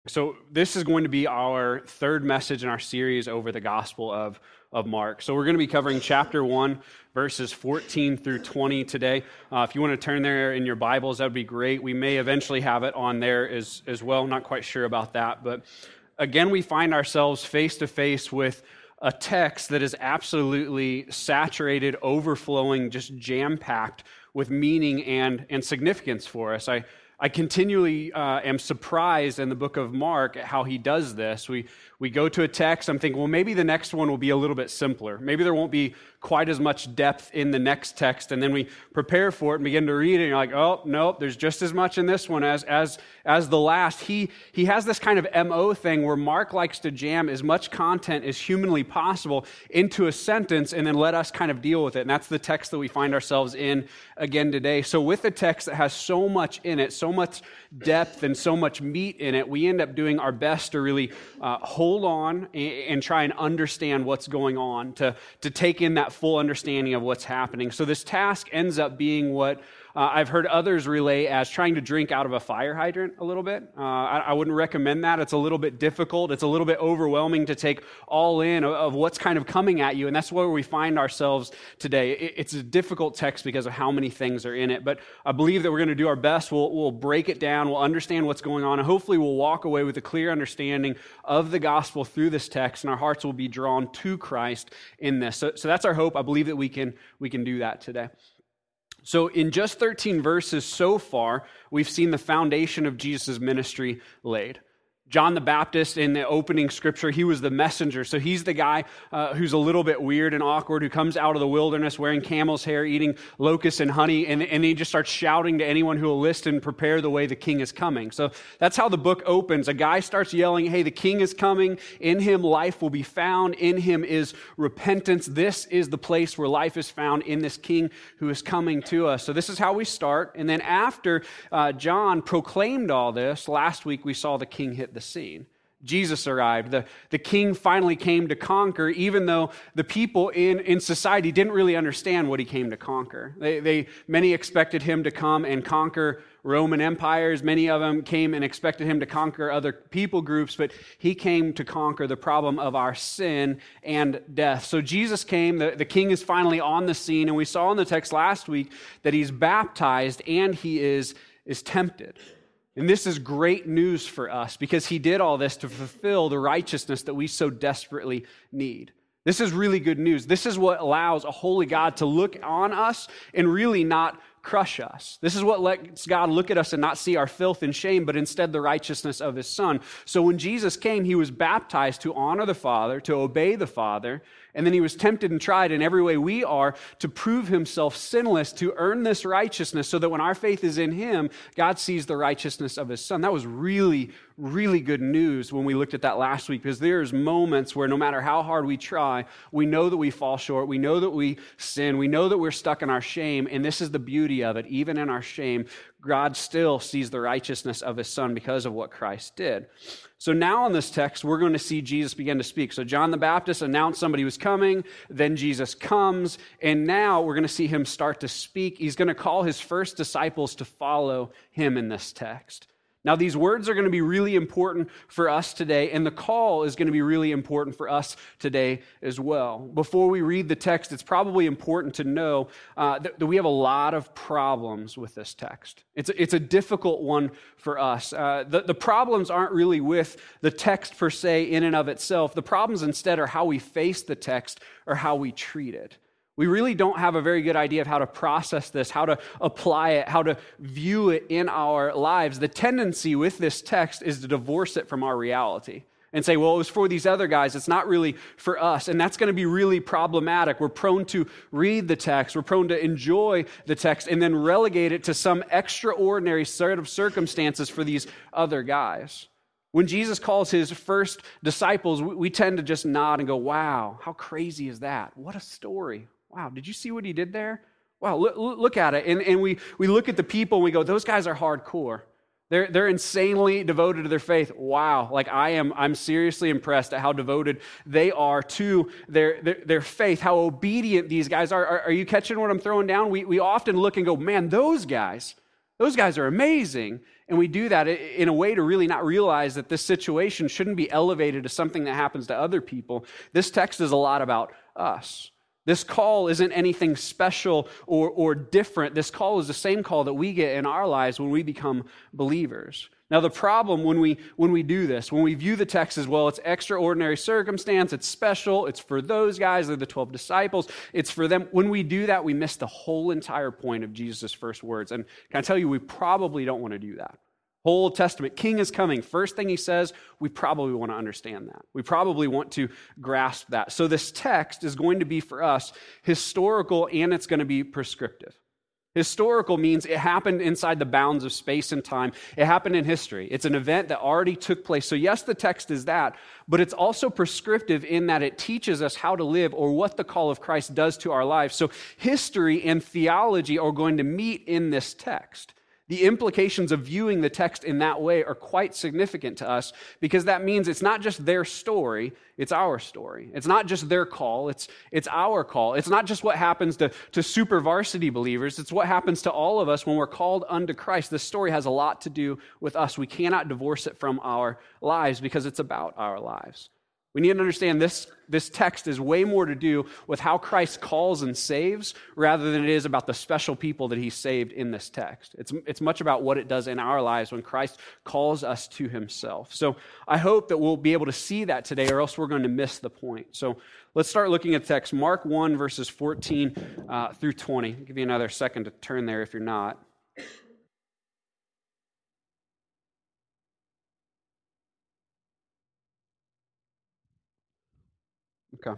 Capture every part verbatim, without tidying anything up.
So this is going to be our third message in our series over the Gospel of, of Mark. So we're going to be covering chapter one, verses fourteen through twenty today. Uh, if you want to turn there in your Bibles, that would be great. We may eventually have it on there as, as well. Not quite sure about that. But again, we find ourselves face to face with a text that is absolutely saturated, overflowing, just jam-packed with meaning and, and significance for us. I I continually uh, am surprised in the book of Mark at how he does this. We we go to a text, I'm thinking, well, maybe the next one will be a little bit simpler. Maybe there won't be quite as much depth in the next text, and then we prepare for it and begin to read it, and you're like, oh, nope, there's just as much in this one as as as the last. He he has this kind of M O thing where Mark likes to jam as much content as humanly possible into a sentence and then let us kind of deal with it, and that's the text that we find ourselves in again today. So with a text that has so much in it, so much depth and so much meat in it, we end up doing our best to really uh, hold on and, and try and understand what's going on, to, to take in that full understanding of what's happening. So this task ends up being what Uh, I've heard others relay as trying to drink out of a fire hydrant a little bit. Uh, I, I wouldn't recommend that. It's a little bit difficult. It's a little bit overwhelming to take all in of, of what's kind of coming at you, and that's where we find ourselves today. It, it's a difficult text because of how many things are in it, but I believe that we're going to do our best. We'll, we'll break it down. We'll understand what's going on, and hopefully we'll walk away with a clear understanding of the gospel through this text, and our hearts will be drawn to Christ in this. So, so that's our hope. I believe that we can we can do that today. So in just thirteen verses so far, we've seen the foundation of Jesus' ministry laid. John the Baptist, in the opening scripture, he was the messenger. So he's the guy uh, who's a little bit weird and awkward, who comes out of the wilderness wearing camel's hair, eating locusts and honey, and, and he just starts shouting to anyone who will listen, prepare the way the king is coming. So that's how the book opens. A guy starts yelling, hey, the king is coming. In him life will be found. In him is repentance. This is the place where life is found, in this king who is coming to us. So this is how we start. And then after uh, John proclaimed all this, last week we saw the king hit the scene. Jesus arrived. The, the king finally came to conquer, even though the people in, in society didn't really understand what he came to conquer. They, they many expected him to come and conquer Roman empires. Many of them came and expected him to conquer other people groups, but he came to conquer the problem of our sin and death. So Jesus came, the, the king is finally on the scene, and we saw in the text last week that he's baptized and he is, is tempted. And this is great news for us because he did all this to fulfill the righteousness that we so desperately need. This is really good news. This is what allows a holy God to look on us and really not crush us. This is what lets God look at us and not see our filth and shame, but instead the righteousness of his Son. So when Jesus came, he was baptized to honor the Father, to obey the Father, and then he was tempted and tried in every way we are to prove himself sinless, to earn this righteousness so that when our faith is in him, God sees the righteousness of his Son. That was really, really good news when we looked at that last week, because there's moments where no matter how hard we try, we know that we fall short, we know that we sin, we know that we're stuck in our shame, and this is the beauty of it. Even in our shame, God still sees the righteousness of his Son because of what Christ did. So now in this text, we're going to see Jesus begin to speak. So John the Baptist announced somebody was coming, then Jesus comes, and now we're going to see him start to speak. He's going to call his first disciples to follow him in this text. Now, these words are going to be really important for us today, and the call is going to be really important for us today as well. Before we read the text, it's probably important to know uh, that, that we have a lot of problems with this text. It's a, it's a difficult one for us. Uh, the, the problems aren't really with the text per se in and of itself. The problems instead are how we face the text or how we treat it. We really don't have a very good idea of how to process this, how to apply it, how to view it in our lives. The tendency with this text is to divorce it from our reality and say, well, it was for these other guys. It's not really for us. And that's going to be really problematic. We're prone to read the text. We're prone to enjoy the text and then relegate it to some extraordinary set of circumstances for these other guys. When Jesus calls his first disciples, we tend to just nod and go, wow, how crazy is that? What a story. Wow, did you see what he did there? Wow, look, look at it. And, and we, we look at the people and we go, those guys are hardcore. They're, they're insanely devoted to their faith. Wow, like I am, I'm seriously impressed at how devoted they are to their, their, their faith, how obedient these guys are. are. Are you catching what I'm throwing down? We, we often look and go, man, those guys, Those guys are amazing. And we do that in a way to really not realize that this situation shouldn't be elevated to something that happens to other people. This text is a lot about us. This call isn't anything special or, or different. This call is the same call that we get in our lives when we become believers. Now, the problem when we when we do this, when we view the text as, well, it's extraordinary circumstance, it's special, it's for those guys, they're the twelve disciples, it's for them. When we do that, we miss the whole entire point of Jesus' first words. And can I tell you, we probably don't want to do that. Whole Old Testament, King is coming. First thing he says, we probably want to understand that. We probably want to grasp that. So this text is going to be for us historical, and it's going to be prescriptive. Historical means it happened inside the bounds of space and time. It happened in history. It's an event that already took place. So yes, the text is that, but it's also prescriptive in that it teaches us how to live or what the call of Christ does to our lives. So history and theology are going to meet in this text. The implications of viewing the text in that way are quite significant to us because that means it's not just their story, it's our story. It's not just their call, it's, it's our call. It's not just what happens to, to super varsity believers, it's what happens to all of us when we're called unto Christ. This story has a lot to do with us. We cannot divorce it from our lives because it's about our lives. We need to understand this, this text is way more to do with how Christ calls and saves rather than it is about the special people that he saved in this text. It's, it's much about what it does in our lives when Christ calls us to himself. So I hope that we'll be able to see that today or else we're going to miss the point. So let's start looking at the text. Mark one, verses fourteen uh, through twenty. I'll give you another second to turn there if you're not. Okay.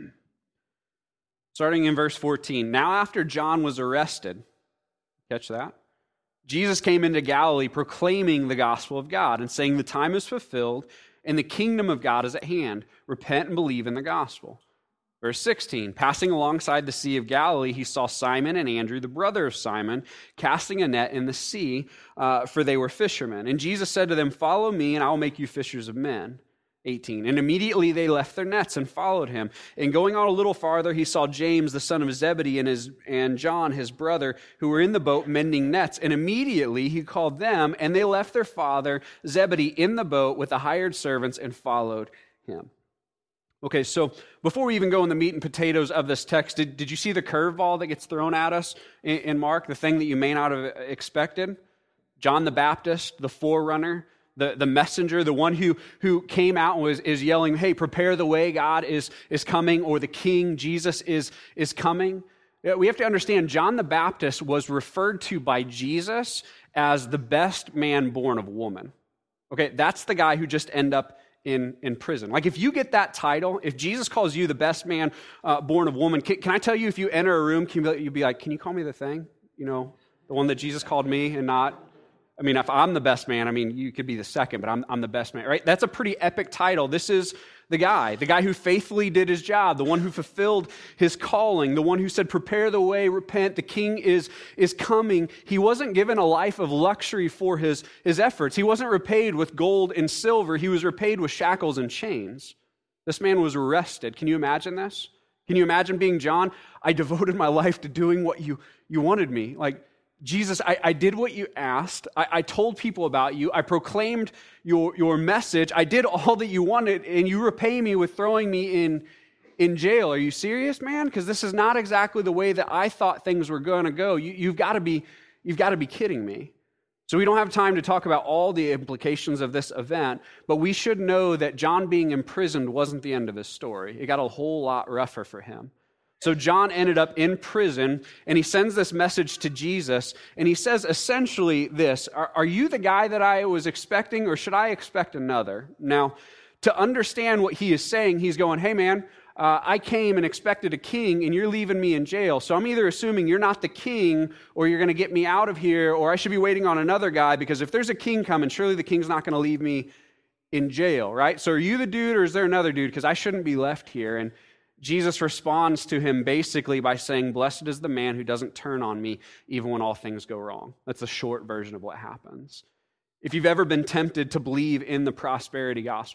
Starting in verse fourteen. Now after John was arrested, catch that? Jesus came into Galilee proclaiming the gospel of God and saying the time is fulfilled and the kingdom of God is at hand. Repent and believe in the gospel. Verse sixteen. Passing alongside the Sea of Galilee, he saw Simon and Andrew, the brother of Simon, casting a net in the sea, uh, for they were fishermen. And Jesus said to them, follow me and I will make you fishers of men. eighteen. And immediately they left their nets and followed him. And going on a little farther, he saw James, the son of Zebedee, and his and John, his brother, who were in the boat mending nets. And immediately he called them, and they left their father, Zebedee, in the boat with the hired servants and followed him. Okay, so before we even go in the meat and potatoes of this text, did, did you see the curveball that gets thrown at us in, in Mark, the thing that you may not have expected? John the Baptist, the forerunner, The, the messenger, the one who, who came out and was, is yelling, hey, prepare the way, God is, is coming, or the King, Jesus, is, is coming. We have to understand, John the Baptist was referred to by Jesus as the best man born of woman. Okay, that's the guy who just ended up in, in prison. Like if you get that title, if Jesus calls you the best man uh, born of woman, can, can I tell you if you enter a room, can you, you'd be like, can you call me the thing? You know, the one that Jesus called me and not... I mean, if I'm the best man, I mean, you could be the second, but I'm, I'm the best man, right? That's a pretty epic title. This is the guy, the guy who faithfully did his job, the one who fulfilled his calling, the one who said, prepare the way, repent, the king is, is coming. He wasn't given a life of luxury for his, his efforts. He wasn't repaid with gold and silver. He was repaid with shackles and chains. This man was arrested. Can you imagine this? Can you imagine being John? I devoted my life to doing what you, you wanted me. Like, Jesus, I, I did what you asked. I, I told people about you. I proclaimed your, your message. I did all that you wanted, and you repay me with throwing me in, in jail. Are you serious, man? Because this is not exactly the way that I thought things were going to go. You, you've got to be, you've got to be kidding me. So we don't have time to talk about all the implications of this event, but we should know that John being imprisoned wasn't the end of his story. It got a whole lot rougher for him. So John ended up in prison, and he sends this message to Jesus, and he says essentially this, are, are you the guy that I was expecting, or should I expect another? Now, to understand what he is saying, he's going, hey man, uh, I came and expected a king, and you're leaving me in jail, so I'm either assuming you're not the king, or you're going to get me out of here, or I should be waiting on another guy, because if there's a king coming, surely the king's not going to leave me in jail, right? So are you the dude, or is there another dude? Because I shouldn't be left here. And Jesus responds to him basically by saying, blessed is the man who doesn't turn on me even when all things go wrong. That's a short version of what happens. If you've ever been tempted to believe in the prosperity gospel,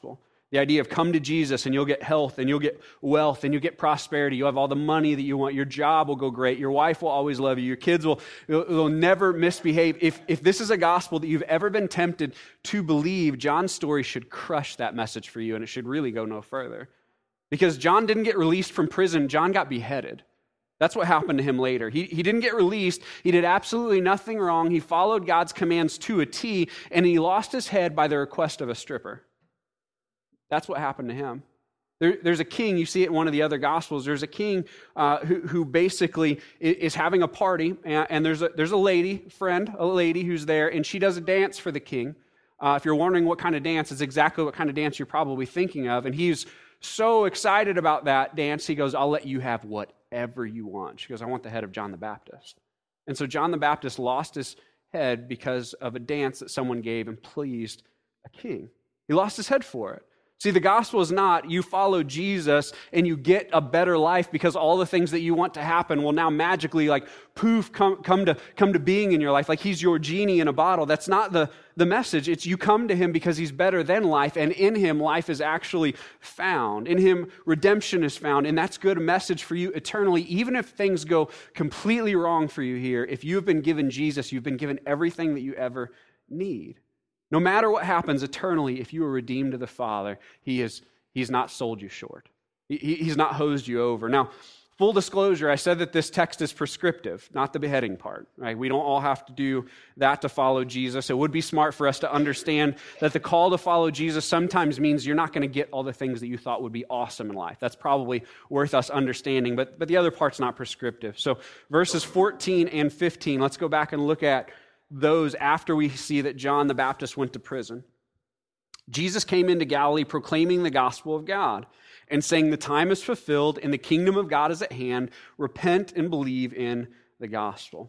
The idea of come to Jesus and you'll get health and you'll get wealth and you'll get prosperity. You'll have all the money that you want. Your job will go great. Your wife will always love you. Your kids will, will never misbehave. If, if this is a gospel that you've ever been tempted to believe, John's story should crush that message for you, and it should really go no further. Because John didn't get released from prison. John got beheaded. That's what happened to him later. He, he didn't get released. He did absolutely nothing wrong. He followed God's commands to a T, and he lost his head by the request of a stripper. That's what happened to him. There, there's a king, you see it in one of the other Gospels, there's a king uh, who, who basically is having a party, and, and there's, a, there's a lady, friend, a lady who's there, and she does a dance for the king. Uh, if you're wondering what kind of dance, it's exactly what kind of dance you're probably thinking of, and he's so excited about that dance, he goes, I'll let you have whatever you want. She goes, I want the head of John the Baptist. And so John the Baptist lost his head because of a dance that someone gave and pleased a king. He lost his head for it. See, the gospel is not you follow Jesus and you get a better life because all the things that you want to happen will now magically, like, poof, come, come, to, come to being in your life, like he's your genie in a bottle. That's not the, the message. It's you come to him because he's better than life, and in him, life is actually found. In him, redemption is found, and that's good message for you eternally. Even if things go completely wrong for you here, if you have been given Jesus, you've been given everything that you ever need. No matter what happens eternally, if you are redeemed to the Father, He is He's not sold you short. He, he's not hosed you over. Now, full disclosure, I said that this text is prescriptive, not the beheading part. Right? We don't all have to do that to follow Jesus. It would be smart for us to understand that the call to follow Jesus sometimes means you're not going to get all the things that you thought would be awesome in life. That's probably worth us understanding, but, but the other part's not prescriptive. So verses fourteen and fifteen, let's go back and look at those after we see that John the Baptist went to prison. Jesus came into Galilee proclaiming the gospel of God and saying, the time is fulfilled and the kingdom of God is at hand. Repent and believe in the gospel.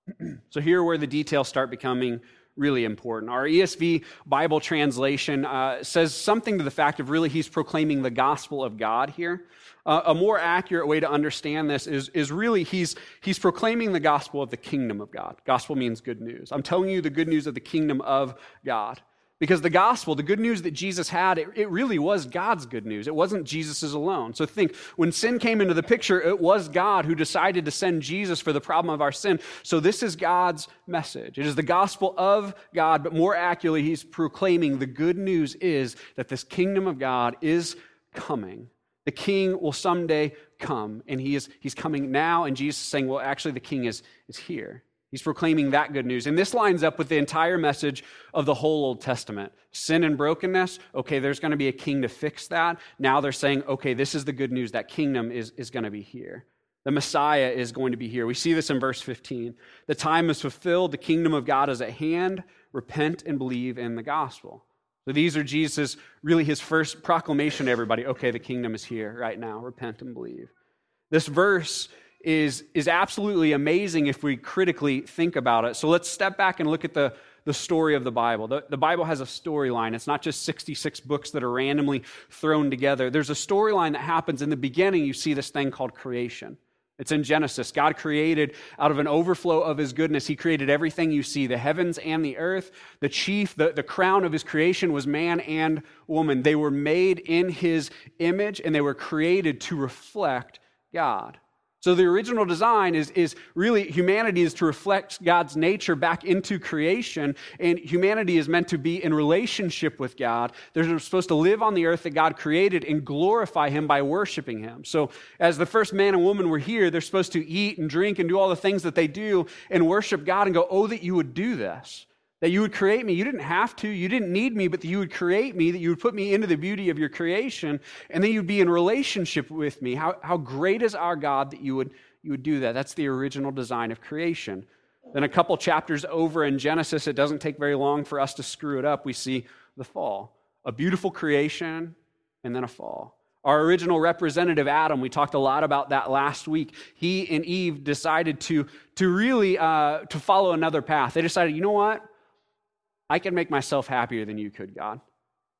So here are where the details start becoming really important. Our E S V Bible translation uh, says something to the fact of really he's proclaiming the gospel of God here. Uh, a more accurate way to understand this is, is really he's, he's proclaiming the gospel of the kingdom of God. Gospel means good news. I'm telling you the good news of the kingdom of God. Because the gospel, the good news that Jesus had, it, it really was God's good news. It wasn't Jesus's alone. So think, when sin came into the picture, it was God who decided to send Jesus for the problem of our sin. So this is God's message. It is the gospel of God, but more accurately, he's proclaiming the good news is that this kingdom of God is coming. The king will someday come, and he is he's coming now, and Jesus is saying, well, actually, the king is, is here. He's proclaiming that good news. And this lines up with the entire message of the whole Old Testament. Sin and brokenness, okay, there's going to be a king to fix that. Now they're saying, okay, this is the good news. That kingdom is, is going to be here. The Messiah is going to be here. We see this in verse fifteen. The time is fulfilled. The kingdom of God is at hand. Repent and believe in the gospel. So these are Jesus, really his first proclamation to everybody. Okay, the kingdom is here right now. Repent and believe. This verse is, is absolutely amazing if we critically think about it. So let's step back and look at the, the story of the Bible. The, the Bible has a storyline. It's not just sixty-six books that are randomly thrown together. There's a storyline that happens in the beginning. You see this thing called creation. It's in Genesis. God created out of an overflow of his goodness. He created everything you see, the heavens and the earth. The chief, the, the crown of his creation was man and woman. They were made in his image, and they were created to reflect God. So the original design is, is really, humanity is to reflect God's nature back into creation, and humanity is meant to be in relationship with God. They're supposed to live on the earth that God created and glorify him by worshiping him. So as the first man and woman were here, they're supposed to eat and drink and do all the things that they do and worship God and go, oh, that you would do this. That you would create me. You didn't have to. You didn't need me, but that you would create me, that you would put me into the beauty of your creation, and then you'd be in relationship with me. How, how great is our God that you would, you would do that? That's the original design of creation. Then a couple chapters over in Genesis, it doesn't take very long for us to screw it up. We see the fall. A beautiful creation, and then a fall. Our original representative, Adam, we talked a lot about that last week. He and Eve decided to, to really uh, to follow another path. They decided, you know what? I can make myself happier than you could, God.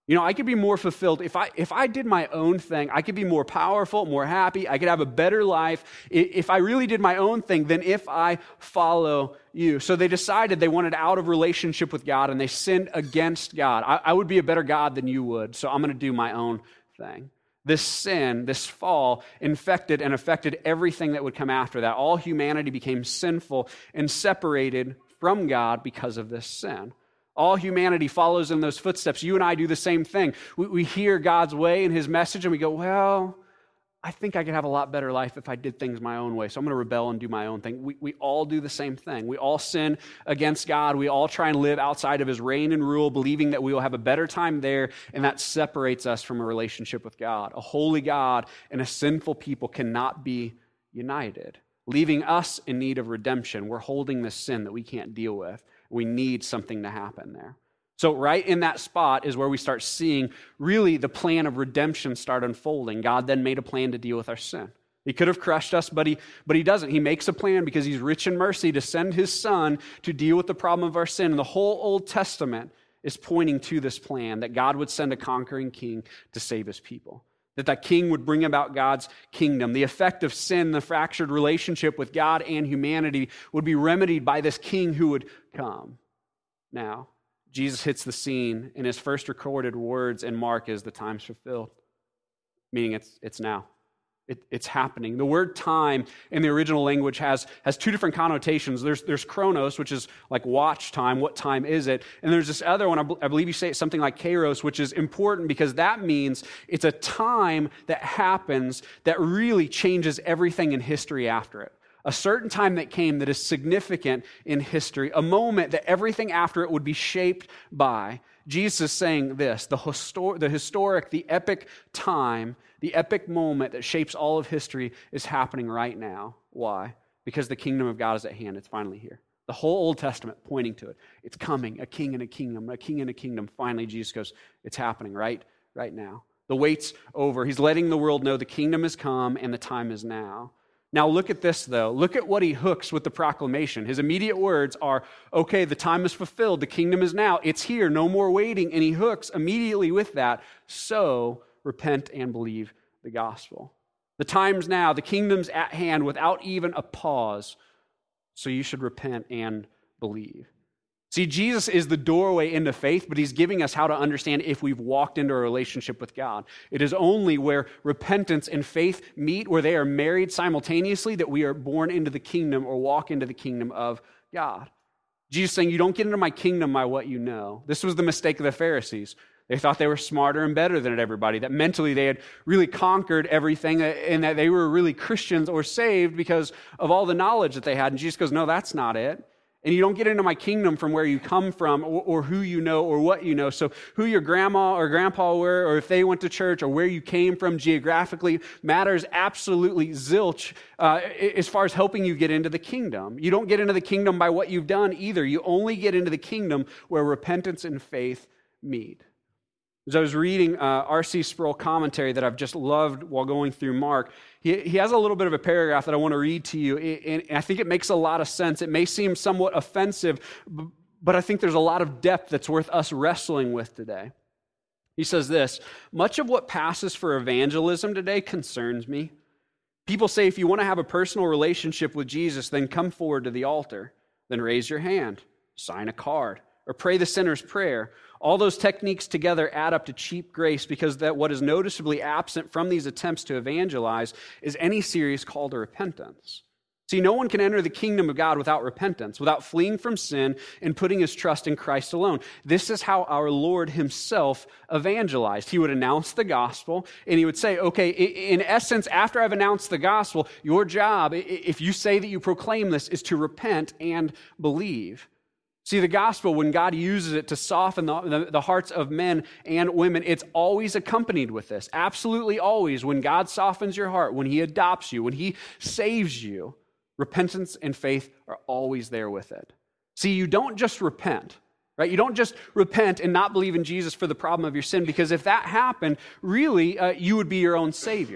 You know, I could be more fulfilled. If I if I did my own thing, I could be more powerful, more happy. I could have a better life if I really did my own thing than if I follow you. So they decided they wanted out of relationship with God, and they sinned against God. I, I would be a better God than you would, so I'm going to do my own thing. This sin, this fall, infected and affected everything that would come after that. All humanity became sinful and separated from God because of this sin. All humanity follows in those footsteps. You and I do the same thing. We, we hear God's way and his message, and we go, well, I think I could have a lot better life if I did things my own way, so I'm going to rebel and do my own thing. We, we all do the same thing. We all sin against God. We all try and live outside of his reign and rule, believing that we will have a better time there, and that separates us from a relationship with God. A holy God and a sinful people cannot be united, leaving us in need of redemption. We're holding this sin that we can't deal with. We need something to happen there. So right in that spot is where we start seeing really the plan of redemption start unfolding. God then made a plan to deal with our sin. He could have crushed us, but he, but he doesn't. He makes a plan because he's rich in mercy to send his son to deal with the problem of our sin. And the whole Old Testament is pointing to this plan, that God would send a conquering king to save his people. That that king would bring about God's kingdom. The effect of sin, the fractured relationship with God and humanity, would be remedied by this king who would come. Now, Jesus hits the scene, and his first recorded words in Mark is, the time's fulfilled, meaning it's it's now. It, it's happening. The word time in the original language has, has two different connotations. There's, there's chronos, which is like watch time. What time is it? And there's this other one, I, b- I believe you say it something like kairos, which is important because that means it's a time that happens that really changes everything in history after it. A certain time that came that is significant in history, a moment that everything after it would be shaped by. Jesus is saying this, the, histor- the historic, the epic time, the epic moment that shapes all of history is happening right now. Why? Because the kingdom of God is at hand. It's finally here. The whole Old Testament pointing to it. It's coming, a king and a kingdom, a king and a kingdom. Finally, Jesus goes, it's happening right, right now. The wait's over. He's letting the world know the kingdom has come and the time is now. Now look at this, though. Look at what he hooks with the proclamation. His immediate words are, okay, the time is fulfilled. The kingdom is now. It's here. No more waiting. And he hooks immediately with that. So repent and believe the gospel. The time's now. The kingdom's at hand without even a pause. So you should repent and believe. See, Jesus is the doorway into faith, but he's giving us how to understand if we've walked into a relationship with God. It is only where repentance and faith meet, where they are married simultaneously, that we are born into the kingdom or walk into the kingdom of God. Jesus saying, you don't get into my kingdom by what you know. This was the mistake of the Pharisees. They thought they were smarter and better than everybody, that mentally they had really conquered everything and that they were really Christians or saved because of all the knowledge that they had. And Jesus goes, no, that's not it. And you don't get into my kingdom from where you come from or, or who you know or what you know. So who your grandma or grandpa were, or if they went to church, or where you came from geographically matters absolutely zilch uh, as far as helping you get into the kingdom. You don't get into the kingdom by what you've done either. You only get into the kingdom where repentance and faith meet. As I was reading uh, R C Sproul commentary that I've just loved while going through Mark, he, he has a little bit of a paragraph that I want to read to you, and I think it makes a lot of sense. It may seem somewhat offensive, but I think there's a lot of depth that's worth us wrestling with today. He says this, much of what passes for evangelism today concerns me. People say if you want to have a personal relationship with Jesus, then come forward to the altar, then raise your hand, sign a card, or pray the sinner's prayer. All those techniques together add up to cheap grace because that what is noticeably absent from these attempts to evangelize is any serious call to repentance. See, no one can enter the kingdom of God without repentance, without fleeing from sin and putting his trust in Christ alone. This is how our Lord himself evangelized. He would announce the gospel, and he would say, okay, in essence, after I've announced the gospel, your job, if you say that you proclaim this, is to repent and believe. See, the gospel, when God uses it to soften the, the, the hearts of men and women, it's always accompanied with this. Absolutely always. When God softens your heart, when he adopts you, when he saves you, repentance and faith are always there with it. See, you don't just repent, right? You don't just repent and not believe in Jesus for the problem of your sin, because if that happened, really, uh, you would be your own savior.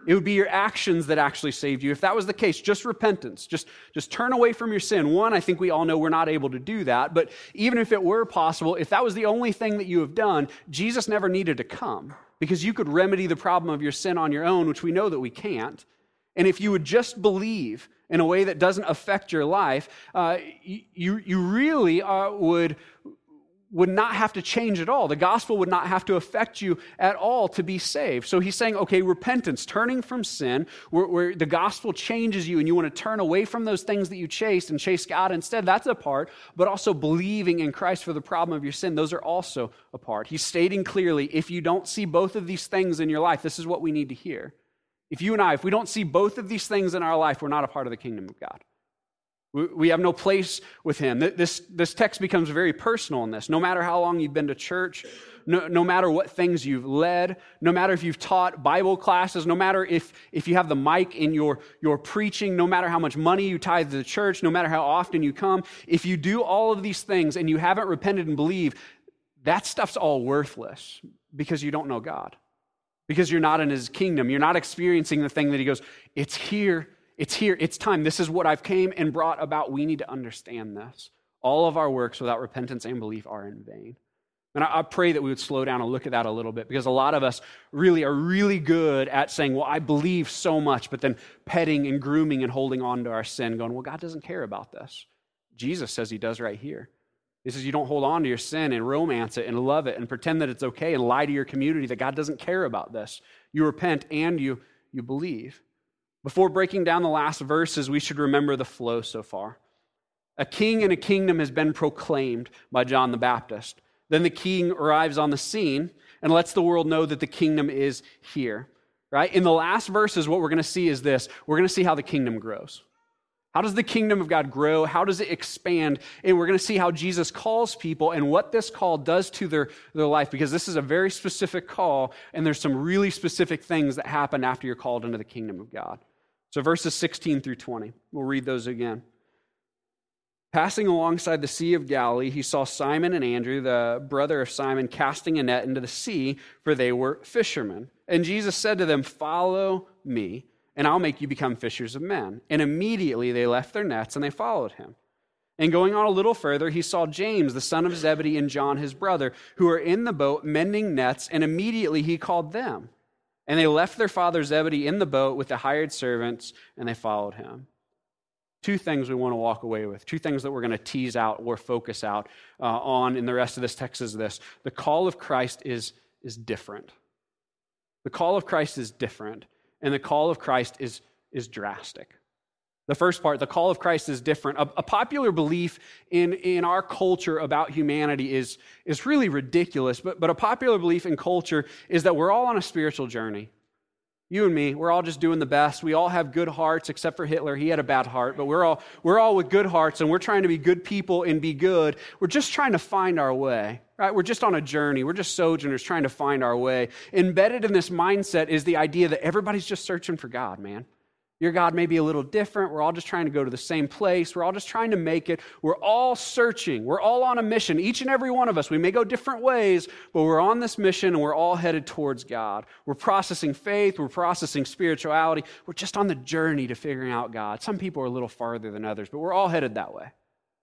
It would be your actions that actually saved you. If that was the case, just repentance, just, just turn away from your sin. One, I think we all know we're not able to do that, but even if it were possible, if that was the only thing that you have done, Jesus never needed to come because you could remedy the problem of your sin on your own, which we know that we can't. And if you would just believe in a way that doesn't affect your life, uh, you, you really uh, would... would not have to change at all. The gospel would not have to affect you at all to be saved. So he's saying, okay, repentance, turning from sin, where, where the gospel changes you and you want to turn away from those things that you chased and chase God instead, that's a part, but also believing in Christ for the problem of your sin, those are also a part. He's stating clearly, if you don't see both of these things in your life, this is what we need to hear. If you and I, if we don't see both of these things in our life, we're not a part of the kingdom of God. We have no place with him. This, this text becomes very personal in this. No matter how long you've been to church, no, no matter what things you've led, no matter if you've taught Bible classes, no matter if, if you have the mic in your, your preaching, no matter how much money you tithe to the church, no matter how often you come, if you do all of these things and you haven't repented and believed, that stuff's all worthless because you don't know God. Because you're not in his kingdom. You're not experiencing the thing that he goes, it's here. It's here. It's time. This is what I've came and brought about. We need to understand this. All of our works without repentance and belief are in vain. And I, I pray that we would slow down and look at that a little bit because a lot of us really are really good at saying, well, I believe so much, but then petting and grooming and holding on to our sin going, well, God doesn't care about this. Jesus says he does right here. He says you don't hold on to your sin and romance it and love it and pretend that it's okay and lie to your community that God doesn't care about this. You repent and you, you believe. Before breaking down the last verses, we should remember the flow so far. A king and a kingdom has been proclaimed by John the Baptist. Then the king arrives on the scene and lets the world know that the kingdom is here. Right? In the last verses, what we're going to see is this. We're going to see how the kingdom grows. How does the kingdom of God grow? How does it expand? And we're going to see how Jesus calls people and what this call does to their, their life, because this is a very specific call, and there's some really specific things that happen after you're called into the kingdom of God. So verses sixteen through twenty, we'll read those again. Passing alongside the Sea of Galilee, he saw Simon and Andrew, the brother of Simon, casting a net into the sea, for they were fishermen. And Jesus said to them, "Follow me, and I'll make you become fishers of men." And immediately they left their nets and they followed him. And going on a little further, he saw James, the son of Zebedee, and John, his brother, who were in the boat mending nets, and immediately he called them. And they left their father Zebedee in the boat with the hired servants, and they followed him. Two things we want to walk away with. Two things that we're going to tease out or focus out uh, on in the rest of this text is this. The call of Christ is, is different. The call of Christ is different, and the call of Christ is, is drastic. The first part, the call of Christ is different. A, a popular belief in, in our culture about humanity is, is really ridiculous, but, but a popular belief in culture is that we're all on a spiritual journey. You and me, we're all just doing the best. We all have good hearts, except for Hitler. He had a bad heart, but we're all, we're all with good hearts, and we're trying to be good people and be good. We're just trying to find our way, right? We're just on a journey. We're just sojourners trying to find our way. Embedded in this mindset is the idea that everybody's just searching for God, man. Your God may be a little different. We're all just trying to go to the same place. We're all just trying to make it. We're all searching. We're all on a mission. Each and every one of us. We may go different ways, but we're on this mission and we're all headed towards God. We're processing faith. We're processing spirituality. We're just on the journey to figuring out God. Some people are a little farther than others, but we're all headed that way.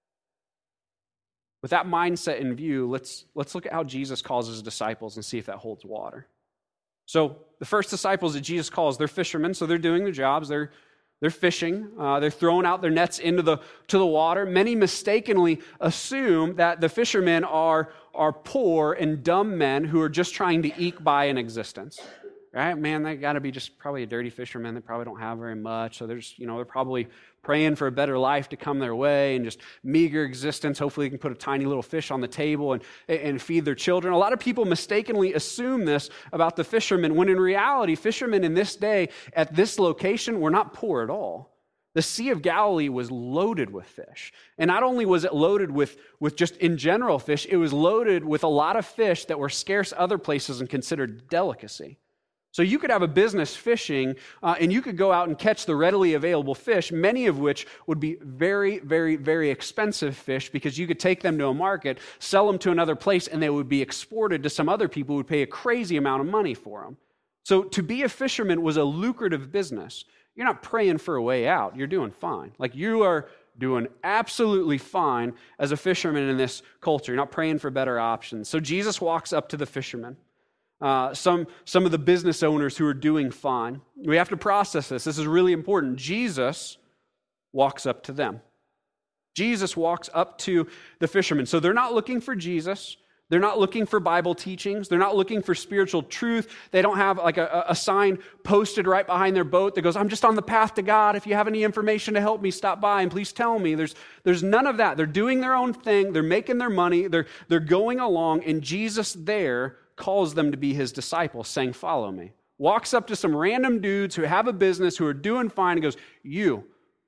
With that mindset in view, let's, let's look at how Jesus calls his disciples and see if that holds water. So the first disciples that Jesus calls, they're fishermen, so they're doing their jobs. They're, they're fishing. Uh, they're throwing out their nets into the, to the water. Many mistakenly assume that the fishermen are, are poor and dumb men who are just trying to eke by an existence. Right? Man, they got to be just probably a dirty fisherman. They probably don't have very much. So there's, you know, they're probably praying for a better life to come their way and just meager existence. Hopefully they can put a tiny little fish on the table and, and feed their children. A lot of people mistakenly assume this about the fishermen, when in reality, fishermen in this day at this location were not poor at all. The Sea of Galilee was loaded with fish. And not only was it loaded with, with just in general fish, it was loaded with a lot of fish that were scarce other places and considered delicacy. So you could have a business fishing, uh, and you could go out and catch the readily available fish, many of which would be very, very, very expensive fish, because you could take them to a market, sell them to another place, and they would be exported to some other people who would pay a crazy amount of money for them. So to be a fisherman was a lucrative business. You're not praying for a way out. You're doing fine. Like you are doing absolutely fine as a fisherman in this culture. You're not praying for better options. So Jesus walks up to the fishermen, uh, some, some of the business owners who are doing fine. We have to process this. This is really important. Jesus walks up to them. Jesus walks up to the fishermen. So they're not looking for Jesus. They're not looking for Bible teachings. They're not looking for spiritual truth. They don't have like a, a sign posted right behind their boat that goes, I'm just on the path to God. If you have any information to help me, stop by and please tell me. There's, there's none of that. They're doing their own thing. They're making their money. They're, they're going along, and Jesus there calls them to be his disciples, saying, follow me. Walks up to some random dudes who have a business, who are doing fine, and goes, you,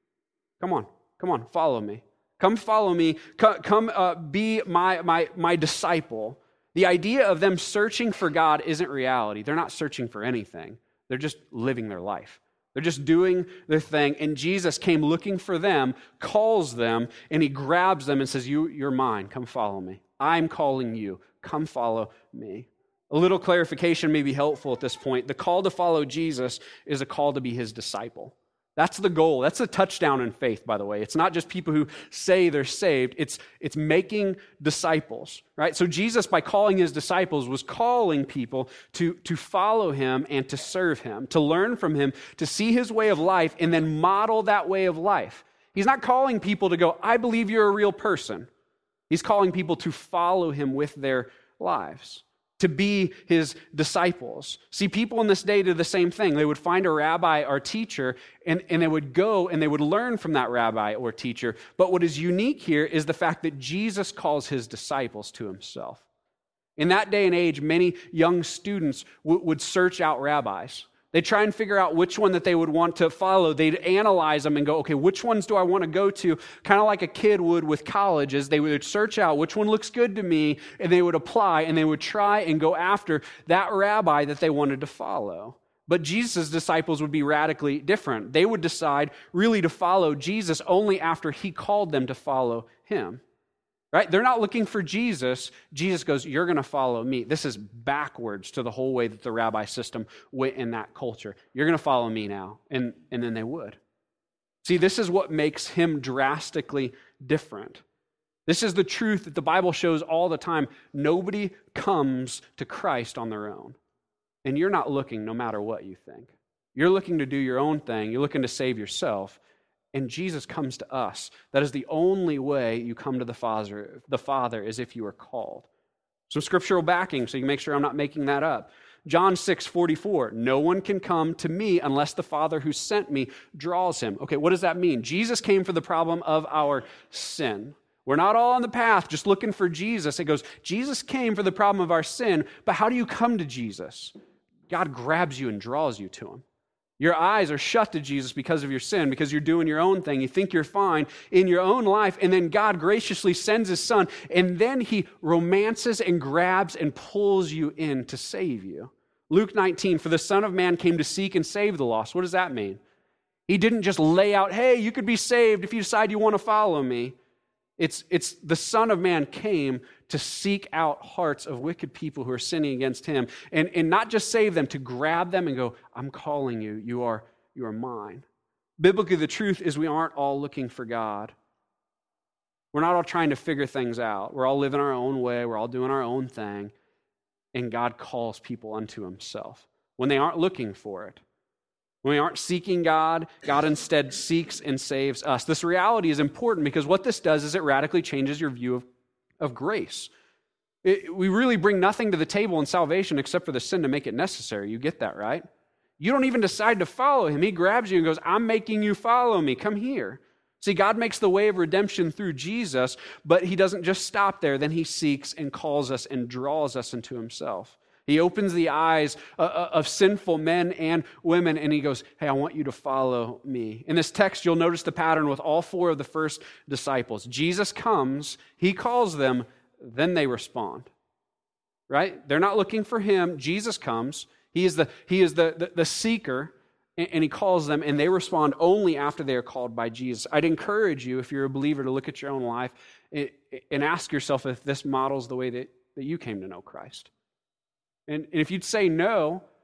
come on, come on, follow me. Come follow me. Come, come uh, be my, my, my disciple. The idea of them searching for God isn't reality. They're not searching for anything. They're just living their life. They're just doing their thing. And Jesus came looking for them, calls them, and he grabs them and says, you, you're mine. Come follow me. I'm calling you. Come follow me. A little clarification may be helpful at this point. The call to follow Jesus is a call to be his disciple. That's the goal. That's a touchdown in faith, by the way. It's not just people who say they're saved. It's, it's making disciples, right? So Jesus, by calling his disciples, was calling people to, to follow him and to serve him, to learn from him, to see his way of life, and then model that way of life. He's not calling people to go, I believe you're a real person. He's calling people to follow him with their lives, to be his disciples. See, people in this day did the same thing. They would find a rabbi or teacher, and, and they would go and they would learn from that rabbi or teacher. But what is unique here is the fact that Jesus calls his disciples to himself. In that day and age, many young students w- would search out rabbis. They'd try and figure out which one that they would want to follow. They'd analyze them and go, okay, which ones do I want to go to? Kind of like a kid would with colleges. They would search out which one looks good to me, and they would apply, and they would try and go after that rabbi that they wanted to follow. But Jesus' disciples would be radically different. They would decide really to follow Jesus only after he called them to follow him. Right? They're not looking for Jesus. Jesus goes, you're going to follow me. This is backwards to the whole way that the rabbi system went in that culture. You're going to follow me now. And, and then they would. See, this is what makes him drastically different. This is the truth that the Bible shows all the time. Nobody comes to Christ on their own. And you're not looking no matter what you think. You're looking to do your own thing. You're looking to save yourself. And Jesus comes to us. That is the only way you come to the Father, the Father is if you are called. Some scriptural backing so you can make sure I'm not making that up. John six forty-four, no one can come to me unless the Father who sent me draws him. Okay, what does that mean? Jesus came for the problem of our sin. We're not all on the path just looking for Jesus. It goes, Jesus came for the problem of our sin, but how do you come to Jesus? God grabs you and draws you to him. Your eyes are shut to Jesus because of your sin, because you're doing your own thing. You think you're fine in your own life, and then God graciously sends his son, and then he romances and grabs and pulls you in to save you. Luke nineteen, for the Son of Man came to seek and save the lost. What does that mean? He didn't just lay out, hey, you could be saved if you decide you want to follow me. It's, it's the Son of Man came to seek out hearts of wicked people who are sinning against him, and, and not just save them, to grab them and go, I'm calling you, you are, you are mine. Biblically, the truth is we aren't all looking for God. We're not all trying to figure things out. We're all living our own way. We're all doing our own thing, and God calls people unto himself when they aren't looking for it. When we aren't seeking God, God instead seeks and saves us. This reality is important because what this does is it radically changes your view of, of grace. It, we really bring nothing to the table in salvation except for the sin to make it necessary. You get that, right? You don't even decide to follow him. He grabs you and goes, I'm making you follow me. Come here. See, God makes the way of redemption through Jesus, but he doesn't just stop there. Then he seeks and calls us and draws us into himself. He opens the eyes of sinful men and women, and he goes, hey, I want you to follow me. In this text, you'll notice the pattern with all four of the first disciples. Jesus comes, he calls them, then they respond. Right? They're not looking for him. Jesus comes. He is the, he is the, the, the seeker, and, and he calls them, and they respond only after they are called by Jesus. I'd encourage you, if you're a believer, to look at your own life and, and ask yourself if this models the way that, that you came to know Christ. And if you'd say no,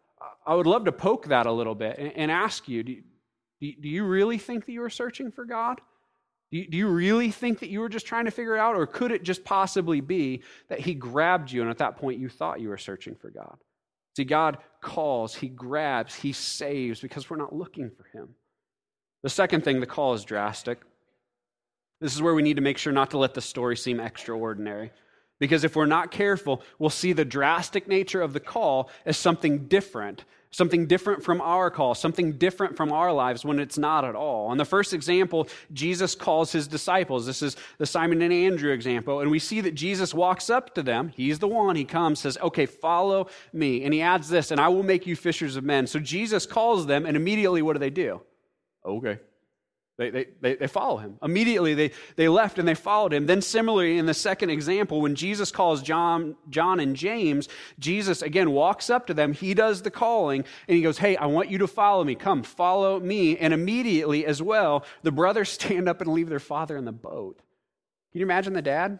I would love to poke that a little bit and, and ask you, do, you, do you really think that you were searching for God? Do you, do you really think that you were just trying to figure it out? Or could it just possibly be that he grabbed you and at that point you thought you were searching for God? See, God calls, he grabs, he saves because we're not looking for him. The second thing, the call is drastic. This is where we need to make sure not to let the story seem extraordinary. Because if we're not careful, we'll see the drastic nature of the call as something different, something different from our call, something different from our lives when it's not at all. On the first example, Jesus calls his disciples. This is the Simon and Andrew example. And we see that Jesus walks up to them. He's the one. He comes, says, okay, follow me. And he adds this, and I will make you fishers of men. So Jesus calls them, and immediately what do they do? Okay. They, they, they, they follow him. Immediately they, they left and they followed him. Then similarly in the second example, when Jesus calls John, John and James, Jesus again walks up to them. He does the calling and he goes, hey, I want you to follow me. Come, follow me. And immediately as well, the brothers stand up and leave their father in the boat. Can you imagine the dad?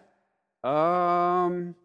Um,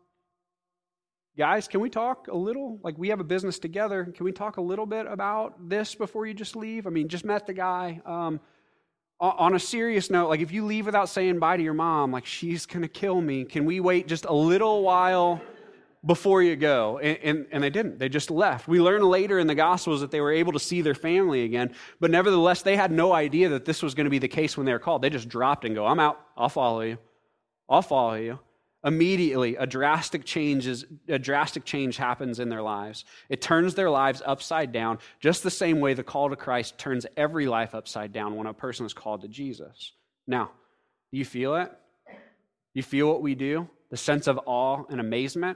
guys, can we talk a little? Like we have a business together. Can we talk a little bit about this before you just leave? I mean, just met the guy. Um, On a serious note, like if you leave without saying bye to your mom, like she's going to kill me. Can we wait just a little while before you go? And, and, and they didn't. They just left. We learn later in the Gospels that they were able to see their family again. But nevertheless, they had no idea that this was going to be the case when they were called. They just dropped and go, I'm out. I'll follow you. I'll follow you. Immediately, a drastic change is, a drastic change happens in their lives. It turns their lives upside down, just the same way the call to Christ turns every life upside down when a person is called to Jesus. Now, do you feel it? Do you feel what we do? The sense of awe and amazement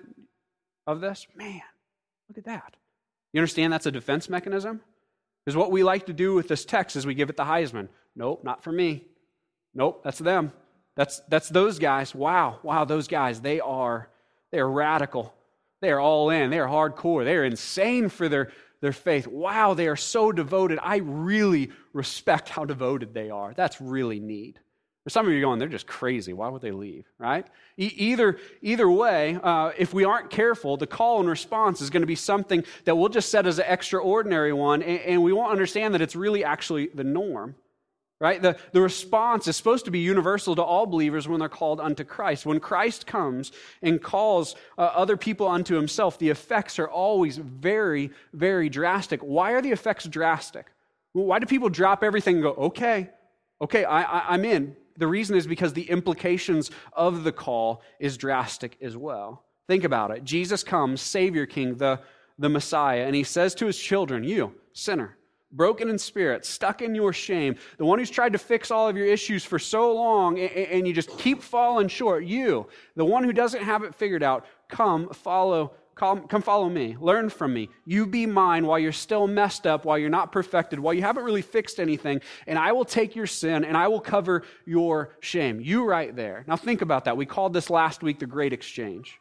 of this? Man, look at that. You understand that's a defense mechanism? Because what we like to do with this text is we give it the Heisman. Nope, not for me. Nope, that's them. That's that's those guys. Wow, wow, those guys, they are they are radical. They are all in. They are hardcore. They are insane for their, their faith. Wow, they are so devoted. I really respect how devoted they are. That's really neat. For some of you going, they're just crazy. Why would they leave, right? E- either, either way, uh, if we aren't careful, the call and response is going to be something that we'll just set as an extraordinary one, and, and we won't understand that it's really actually the norm. Right? The, the response is supposed to be universal to all believers when they're called unto Christ. When Christ comes and calls uh, other people unto himself, the effects are always very, very drastic. Why are the effects drastic? Well, why do people drop everything and go, okay, okay, I, I, I'm in? The reason is because the implications of the call is drastic as well. Think about it. Jesus comes, Savior King, the, the Messiah, and he says to his children, you, sinner, broken in spirit, stuck in your shame, the one who's tried to fix all of your issues for so long and you just keep falling short, you, the one who doesn't have it figured out, come follow, come, come follow me, learn from me. You be mine while you're still messed up, while you're not perfected, while you haven't really fixed anything, and I will take your sin and I will cover your shame. You right there. Now think about that. We called this last week the Great Exchange.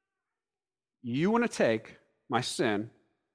You want to take my sin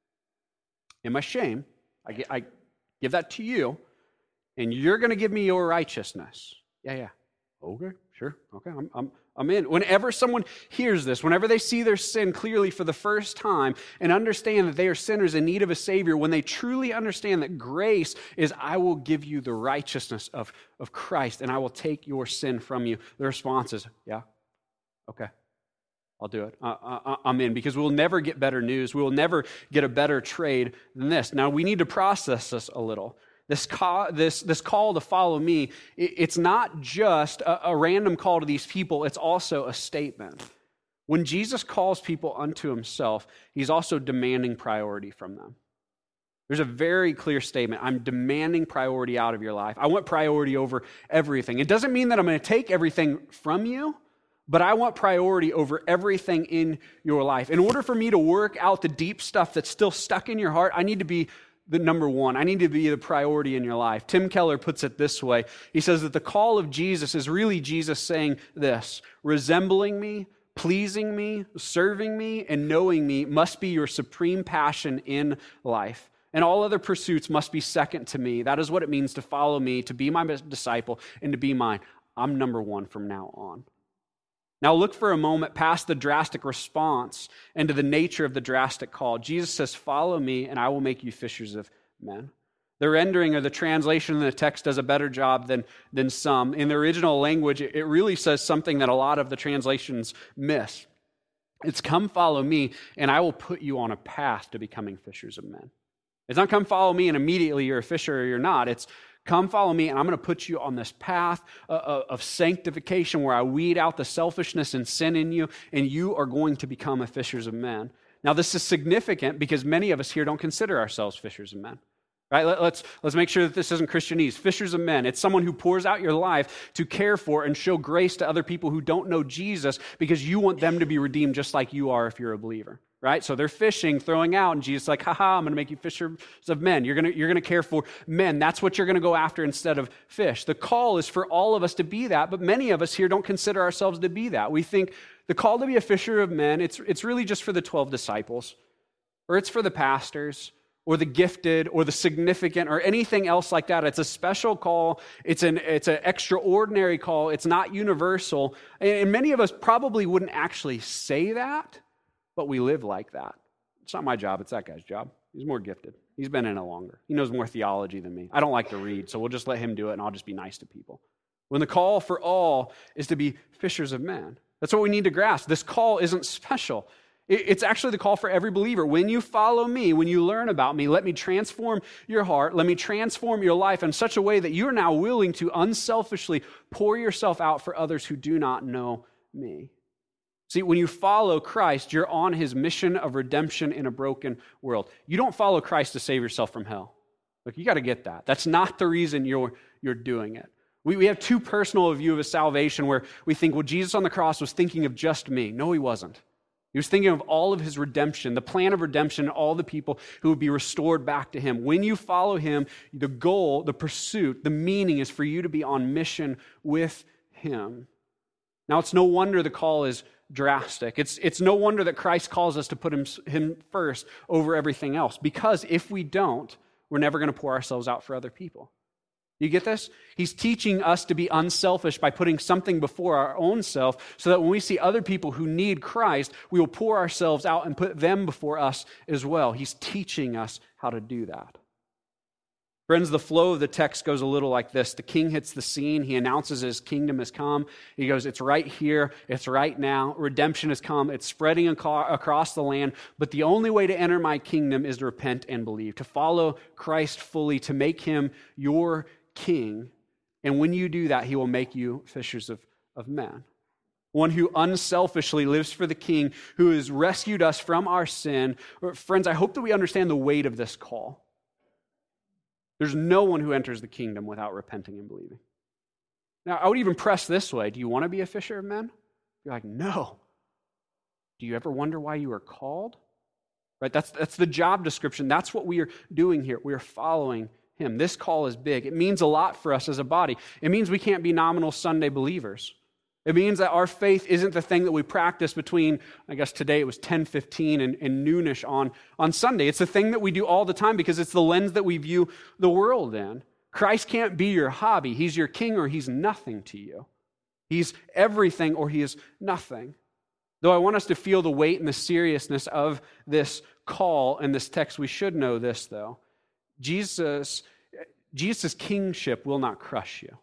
and my shame, I, I give that to you, and you're going to give me your righteousness. Yeah, yeah. Okay, sure. Okay, I'm, I'm, I'm in. Whenever someone hears this, whenever they see their sin clearly for the first time and understand that they are sinners in need of a Savior, when they truly understand that grace is, I will give you the righteousness of, of Christ, and I will take your sin from you, the response is, yeah, okay. I'll do it. Uh, I'm in, because we'll never get better news. We will never get a better trade than this. Now, we need to process this a little. This call, this, this call to follow me, it, it's not just a, a random call to these people. It's also a statement. When Jesus calls people unto himself, he's also demanding priority from them. There's a very clear statement. I'm demanding priority out of your life. I want priority over everything. It doesn't mean that I'm going to take everything from you, but I want priority over everything in your life. In order for me to work out the deep stuff that's still stuck in your heart, I need to be the number one. I need to be the priority in your life. Tim Keller puts it this way. He says that the call of Jesus is really Jesus saying this: resembling me, pleasing me, serving me, and knowing me must be your supreme passion in life. And all other pursuits must be second to me. That is what it means to follow me, to be my disciple, and to be mine. I'm number one from now on. Now look for a moment past the drastic response and to the nature of the drastic call. Jesus says, follow me and I will make you fishers of men. The rendering or the translation in the text does a better job than, than some. In the original language, it really says something that a lot of the translations miss. It's come follow me and I will put you on a path to becoming fishers of men. It's not come follow me and immediately you're a fisher or you're not. It's come follow me and I'm going to put you on this path of sanctification where I weed out the selfishness and sin in you and you are going to become a fishers of men. Now this is significant because many of us here don't consider ourselves fishers of men. Right? Let's, let's make sure that this isn't Christianese. Fishers of men. It's someone who pours out your life to care for and show grace to other people who don't know Jesus because you want them to be redeemed just like you are if you're a believer. Right? So they're fishing, throwing out, and Jesus is like, haha, I'm going to make you fishers of men. You're going to, you're going to care for men. That's what you're going to go after instead of fish. The call is for all of us to be that, but many of us here don't consider ourselves to be that. We think the call to be a fisher of men, it's, it's really just for the twelve disciples, or it's for the pastors, or the gifted, or the significant, or anything else like that. It's a special call. It's an it's an extraordinary call. It's not universal. And many of us probably wouldn't actually say that, but we live like that. It's not my job. It's that guy's job. He's more gifted. He's been in it longer. He knows more theology than me. I don't like to read, so we'll just let him do it, and I'll just be nice to people. When the call for all is to be fishers of men. That's what we need to grasp. This call isn't special. It's actually the call for every believer. When you follow me, when you learn about me, let me transform your heart, let me transform your life in such a way that you're now willing to unselfishly pour yourself out for others who do not know me. See, when you follow Christ, you're on his mission of redemption in a broken world. You don't follow Christ to save yourself from hell. Look, you got to get that. That's not the reason you're, you're doing it. We, we have too personal a view of his salvation where we think, well, Jesus on the cross was thinking of just me. No, he wasn't. He was thinking of all of his redemption, the plan of redemption, all the people who would be restored back to him. When you follow him, the goal, the pursuit, the meaning is for you to be on mission with him. Now, it's no wonder the call is drastic. It's, it's no wonder that Christ calls us to put him, him first over everything else, because if we don't, we're never going to pour ourselves out for other people. You get this? He's teaching us to be unselfish by putting something before our own self so that when we see other people who need Christ, we will pour ourselves out and put them before us as well. He's teaching us how to do that. Friends, the flow of the text goes a little like this. The king hits the scene. He announces his kingdom has come. He goes, it's right here. It's right now. Redemption has come. It's spreading across the land. But the only way to enter my kingdom is to repent and believe, to follow Christ fully, to make him your king. And when you do that, he will make you fishers of, of men. One who unselfishly lives for the king, who has rescued us from our sin. Friends, I hope that we understand the weight of this call. There's no one who enters the kingdom without repenting and believing. Now, I would even press this way. Do you want to be a fisher of men? You're like, no. Do you ever wonder why you are called? Right? That's, that's the job description. That's what we are doing here. We are following him. This call is big. It means a lot for us as a body. It means we can't be nominal Sunday believers. It means that our faith isn't the thing that we practice between, I guess today it was ten fifteen and, and noonish on, on Sunday. It's the thing that we do all the time because it's the lens that we view the world in. Christ can't be your hobby. He's your king or he's nothing to you. He's everything or he is nothing. Though I want us to feel the weight and the seriousness of this call and this text, we should know this though. Jesus, Jesus' kingship will not crush you.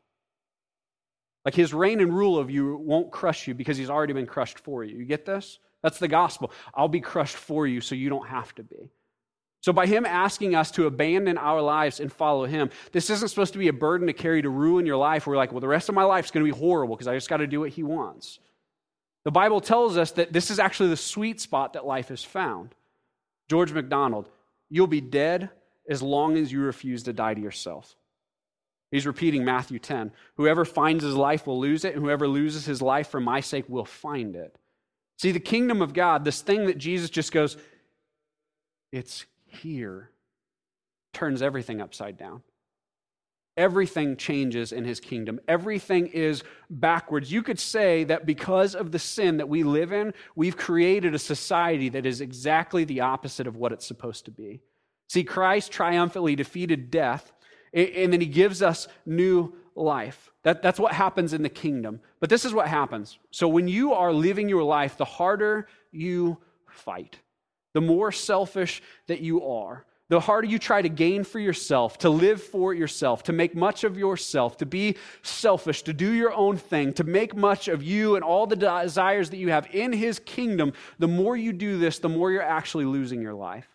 Like his reign and rule of you won't crush you because he's already been crushed for you. You get this? That's the gospel. I'll be crushed for you so you don't have to be. So by him asking us to abandon our lives and follow him, this isn't supposed to be a burden to carry to ruin your life. We're like, well, the rest of my life is going to be horrible because I just got to do what he wants. The Bible tells us that this is actually the sweet spot that life is found. George MacDonald, you'll be dead as long as you refuse to die to yourself. He's repeating Matthew ten. Whoever finds his life will lose it, and whoever loses his life for my sake will find it. See, the kingdom of God, this thing that Jesus just goes, it's here, turns everything upside down. Everything changes in his kingdom. Everything is backwards. You could say that because of the sin that we live in, we've created a society that is exactly the opposite of what it's supposed to be. See, Christ triumphantly defeated death, and then he gives us new life. That, that's what happens in the kingdom. But this is what happens. So when you are living your life, the harder you fight, the more selfish that you are, the harder you try to gain for yourself, to live for yourself, to make much of yourself, to be selfish, to do your own thing, to make much of you and all the desires that you have in His kingdom, the more you do this, the more you're actually losing your life.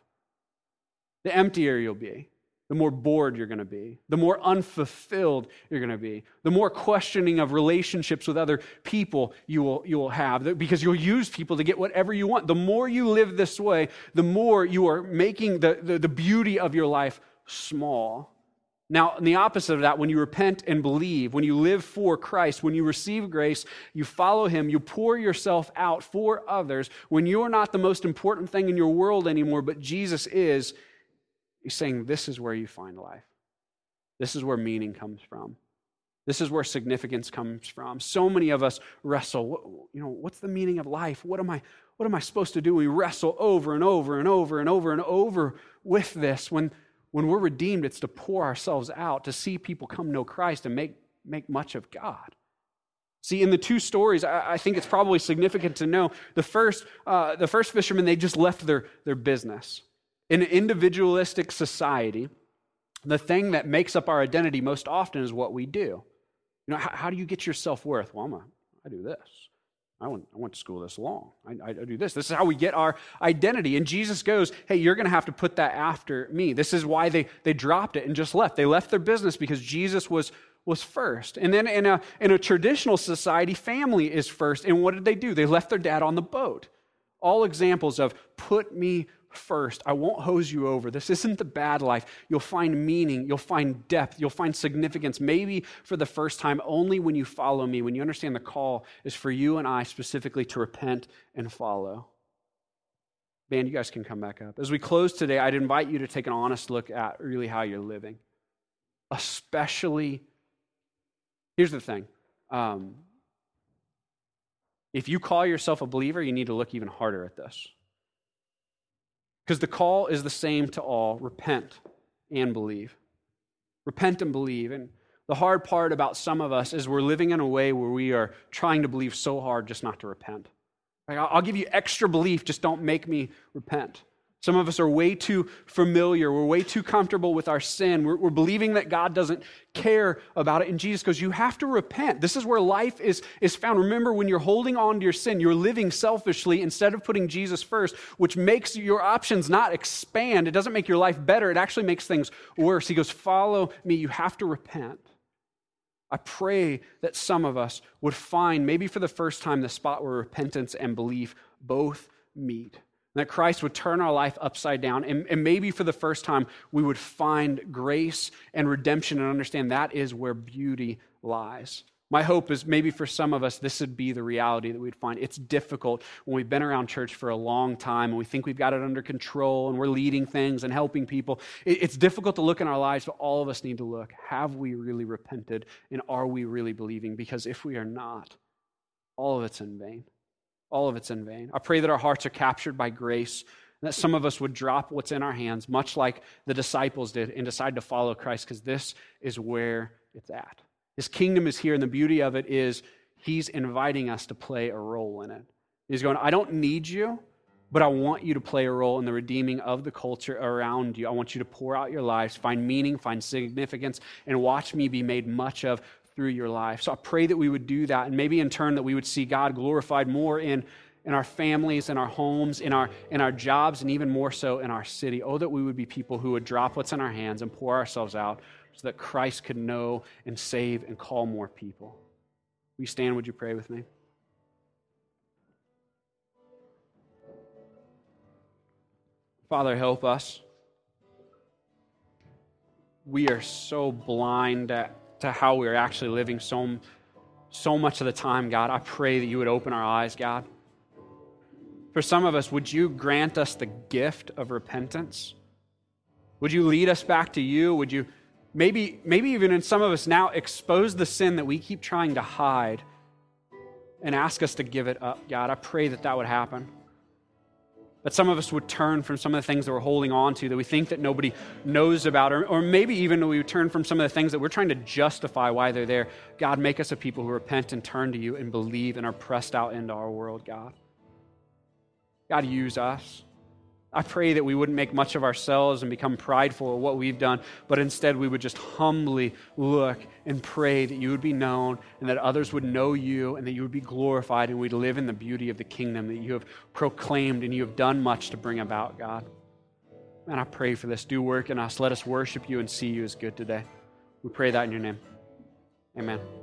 The emptier you'll be, the more bored you're going to be, the more unfulfilled you're going to be, the more questioning of relationships with other people you will, you will have, because you'll use people to get whatever you want. The more you live this way, the more you are making the, the, the beauty of your life small. Now, in the opposite of that, when you repent and believe, when you live for Christ, when you receive grace, you follow Him, you pour yourself out for others, when you're not the most important thing in your world anymore, but Jesus is, He's saying this is where you find life. This is where meaning comes from. This is where significance comes from. So many of us wrestle, you know, what's the meaning of life? What am I, what am I supposed to do? We wrestle over and over and over and over and over with this. When, when we're redeemed, it's to pour ourselves out, to see people come know Christ and make, make much of God. See, in the two stories, I, I think it's probably significant to know the first, uh, the first fishermen, they just left their, their business. In an individualistic society, the thing that makes up our identity most often is what we do. You know, how, how do you get your self-worth? Well, I'm a, I do this. I went, I went to school this long. I, I do this. This is how we get our identity. And Jesus goes, hey, you're going to have to put that after me. This is why they, they dropped it and just left. They left their business because Jesus was, was first. And then in a, in a traditional society, family is first. And what did they do? They left their dad on the boat. All examples of put me first. I won't hose you over. This isn't the bad life. You'll find meaning. You'll find depth. You'll find significance, maybe for the first time, only when you follow me, when you understand the call is for you and I specifically to repent and follow. Band, you guys can come back up. As we close today, I'd invite you to take an honest look at really how you're living. Especially, here's the thing. Um, if you call yourself a believer, you need to look even harder at this. Because the call is the same to all, repent and believe. Repent and believe. And the hard part about some of us is we're living in a way where we are trying to believe so hard just not to repent. Like, I'll give you extra belief, just don't make me repent. Some of us are way too familiar. We're way too comfortable with our sin. We're, we're believing that God doesn't care about it. And Jesus goes, you have to repent. This is where life is, is found. Remember, when you're holding on to your sin, you're living selfishly instead of putting Jesus first, which makes your options not expand. It doesn't make your life better. It actually makes things worse. He goes, follow me. You have to repent. I pray that some of us would find, maybe for the first time, the spot where repentance and belief both meet. That Christ would turn our life upside down, and, and maybe for the first time, we would find grace and redemption and understand that is where beauty lies. My hope is maybe for some of us, this would be the reality that we'd find. It's difficult when we've been around church for a long time and we think we've got it under control and we're leading things and helping people. It, it's difficult to look in our lives, but all of us need to look. Have we really repented, and are we really believing? Because if we are not, all of it's in vain. All of it's in vain. I pray that our hearts are captured by grace, and that some of us would drop what's in our hands, much like the disciples did, and decide to follow Christ, because this is where it's at. His kingdom is here, and the beauty of it is He's inviting us to play a role in it. He's going, I don't need you, but I want you to play a role in the redeeming of the culture around you. I want you to pour out your lives, find meaning, find significance, and watch me be made much of through your life. So I pray that we would do that, and maybe in turn that we would see God glorified more in, in our families, in our homes, in our, in our jobs, and even more so in our city. Oh, that we would be people who would drop what's in our hands and pour ourselves out so that Christ could know and save and call more people. Will you stand? Would you pray with me? Father, help us. We are so blind at to how we're actually living so, so much of the time, God. I pray that you would open our eyes, God. For some of us, would you grant us the gift of repentance? Would you lead us back to you? Would you, maybe, maybe even in some of us now, expose the sin that we keep trying to hide and ask us to give it up, God? I pray that that would happen. That some of us would turn from some of the things that we're holding on to, that we think that nobody knows about, or, or maybe even we would turn from some of the things that we're trying to justify why they're there. God, make us a people who repent and turn to you and believe and are pressed out into our world, God. God, use us. I pray that we wouldn't make much of ourselves and become prideful of what we've done, but instead we would just humbly look and pray that you would be known and that others would know you and that you would be glorified and we'd live in the beauty of the kingdom that you have proclaimed and you have done much to bring about, God. And I pray for this. Do work in us. Let us worship you and see you as good today. We pray that in your name. Amen.